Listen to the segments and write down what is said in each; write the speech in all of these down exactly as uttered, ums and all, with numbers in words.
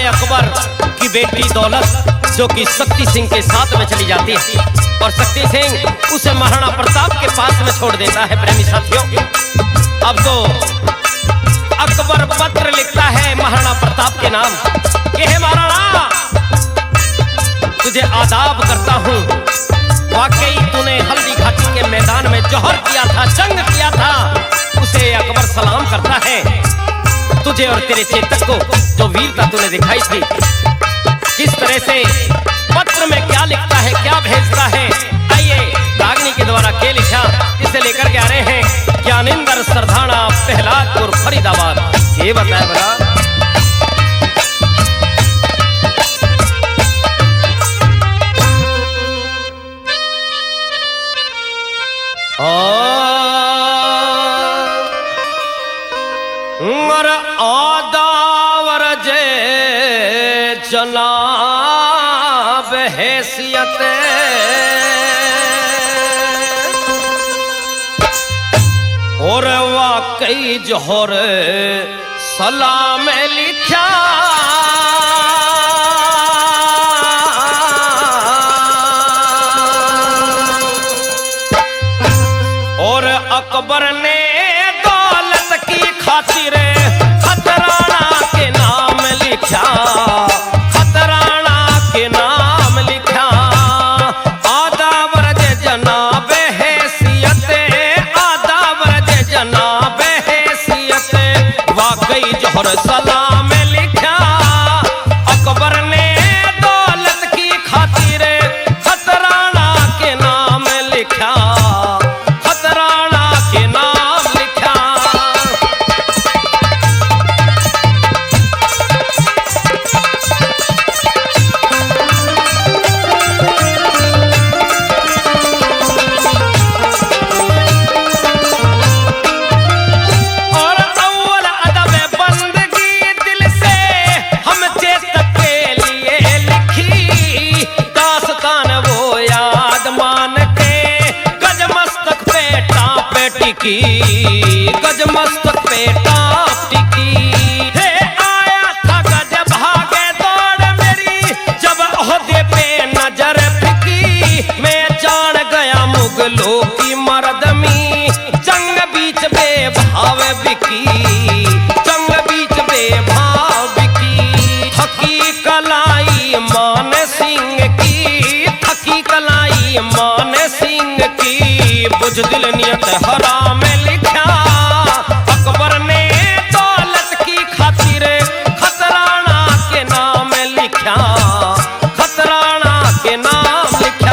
अकबर की बेटी दौलत जो कि शक्ति सिंह के साथ में चली जाती है और शक्ति सिंह उसे महाराणा प्रताप के पास में छोड़ देता है। प्रेमी साथियों, अब तो अकबर पत्र लिखता है महाराणा प्रताप के नाम कि हे महाराणा, तुझे आदाब करता हूँ। वाकई तूने हल्दी घाटी के मैदान में जौहर किया था, जंग किया था। उसे अकबर सलाम करता है। तुझे और तेरे चेतक को जो वीरता तूने दिखाई थी, किस तरह से पत्र में क्या लिखता है, क्या भेजता है। आइए रागनी के द्वारा क्या लिखा, इसे लेकर के आ रहे हैं ज्ञानेंद्र सरधाना प्रहलादपुर फरीदाबाद। ये बताया बड़ा और आदावर जे जनाब हैसियत और वाकई जौहर सलाम लिखा और अकबर ने दौलत की खातिर खतराना के नाम लिखा, खतराना के नाम लिखा। आदावर जे जनाब हैसियत, आदावर जे जनाब हैसियत, वाकई जौहर सलाम लिखा। अकबर ने दौलत की खातिर खतराना के नाम लिखा, खतराना के नाम लिखा। और अव्वल अदब बंदगी दिल से हम चेतक के लिए लिखी, दास्तान वो याद मान के गज मस्तक पे टाप टिकी, गज मस्तक पे टाप टिकी। हे आया था गज भागे दौड़ मेरी, जब ओहदे पे नजर फिकी। मैं जान गया मुगलों की मर्दमी, जंग बीच बेभाव बिकी, जंग बीच बेभाव बिकी। थकी कलाई मान सिंह की, थकी कलाई मान सिंह की, बुझदिल नियत हराम लिखा। अकबर ने दौलत की खातिर खतराना के नाम लिखा, खतराना के नाम लिखा।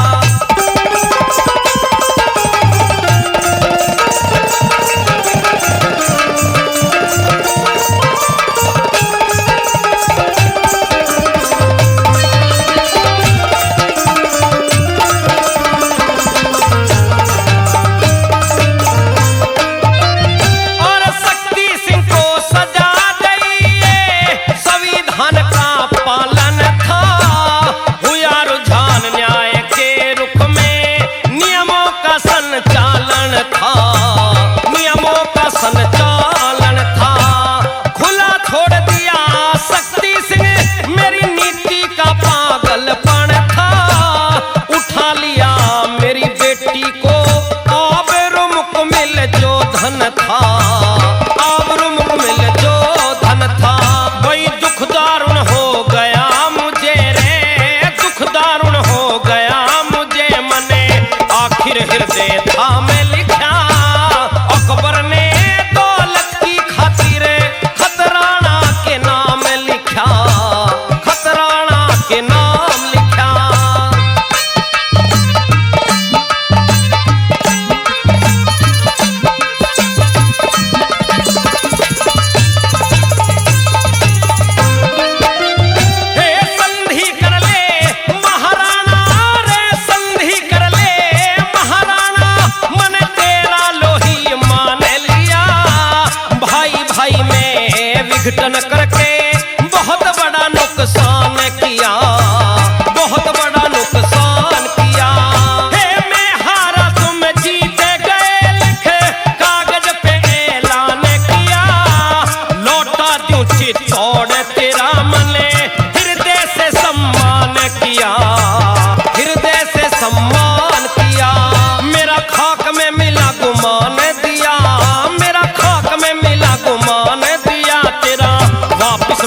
और शक्ति सिंह को सजा दइए, संविधान का पालन था। हुआ रुझान न्याय के रुख में, नियमों का संचालन था, नियमों का संचालन था। खुला छोड़ दिया शक्ति सिंह, मेरी नीति का पागलपन था। उठा लिया मेरी बेटी को, आबरूमुक मिल जो धन था, आबरूमुक मिल जो धन था। वही दुख दारुण हो गया मुझे रे, दुख दारुण हो गया मुझे मने, आखिर हृदय था मैं लिखा। अकबर ने दौलत की खातिर खतराना के नाम लिखा, खतराना के नाम लिखा। हे संधि कर ले महाराणा रे, संधि कर ले महाराणा, मन तेरा लोही मान लिया। भाई भाई में विघटन करके बहुत बड़ा नुकसान किया, बहुत बड़ा नुकसान किया। हे मैं हारा तुम जीते गए, लिखे कागज पे ऐलान किया। लौटा दूं चित्तौड़ तेरा मने,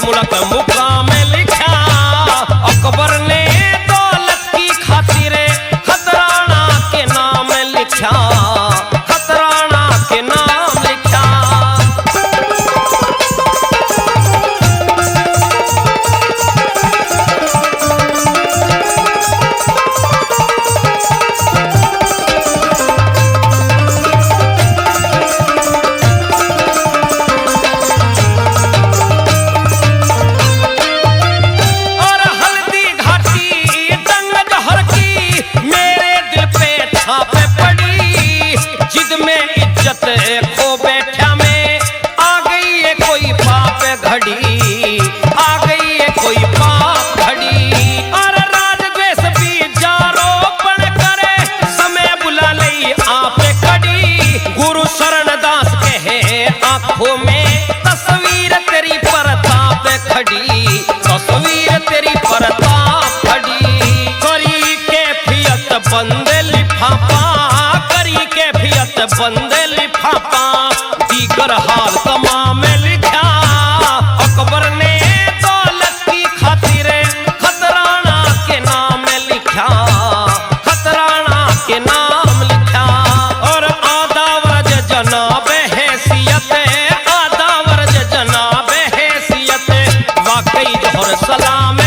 मुल्क मुकाम लिखा। अकबर ने दौलत की खातिर खतराना के नाम लिखा, खतराना के नाम लिखा। खो बैठा में आ गई है कोई पाप घड़ी, आ गई है कोई पाप घड़ी। और राज द्वेष भी जारोपण करे, समय बुला लई आप कड़ी। गुरु शरण दास कहे आंखों में तस्वीर तेरी परताप खड़ी, तस्वीर तेरी परताप खड़ी। करी कैफियत बंद लिफाफा, करी कैफियत बंद लिफाफा, दीगर हाल तमाम लिखा। अकबर ने दौलत की खातिर खतराना के नाम लिखा, खतराना के नाम लिखा। और आधा वर्ज जनाब हैसियत, आधा वर्ज जनाब हैसियत, वाकई जोहर सलाम